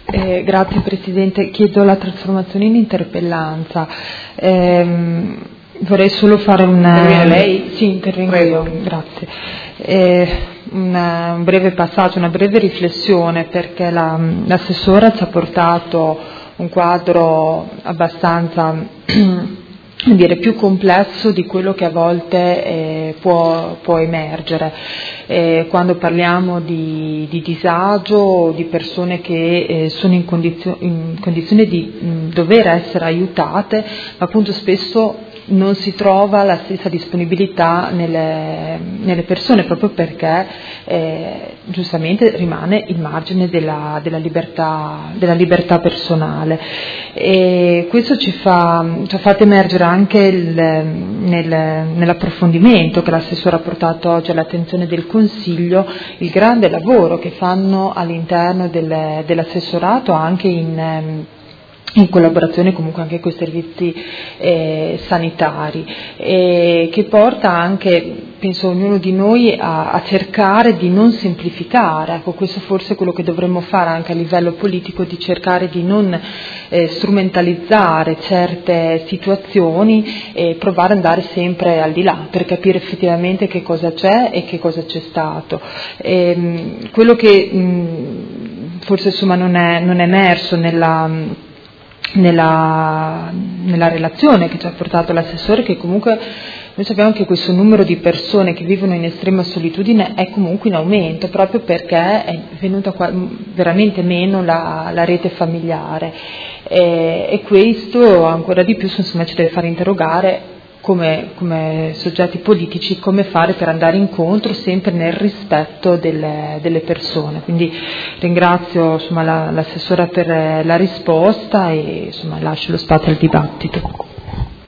Grazie Presidente, chiedo la trasformazione in interpellanza. Vorrei solo fare Interviene lei? Sì, intervengo Prego. io, grazie. Un breve passaggio, una breve riflessione, perché l'assessora ci ha portato un quadro abbastanza più complesso di quello che a volte può emergere. Quando parliamo di disagio, di persone che sono in condizione di dover essere aiutate, ma appunto spesso non si trova la stessa disponibilità nelle persone, proprio perché giustamente rimane il margine della libertà personale. E questo ci ha fatto emergere anche nell'approfondimento che l'assessore ha portato oggi all'attenzione del Consiglio, il grande lavoro che fanno all'interno dell'assessorato, anche in collaborazione comunque anche con i servizi sanitari, che porta anche, penso, ognuno di noi a cercare di non semplificare. Ecco, questo forse è quello che dovremmo fare anche a livello politico, di cercare di non strumentalizzare certe situazioni e provare ad andare sempre al di là per capire effettivamente che cosa c'è e che cosa c'è stato. Quello che forse insomma non è emerso nella relazione che ci ha portato l'assessore, che comunque noi sappiamo che questo numero di persone che vivono in estrema solitudine è comunque in aumento, proprio perché è venuta veramente meno la rete familiare, e questo ancora di più insomma ci deve fare interrogare come soggetti politici come fare per andare incontro sempre nel rispetto delle persone. Quindi ringrazio l'assessora per la risposta e lascio lo spazio al dibattito.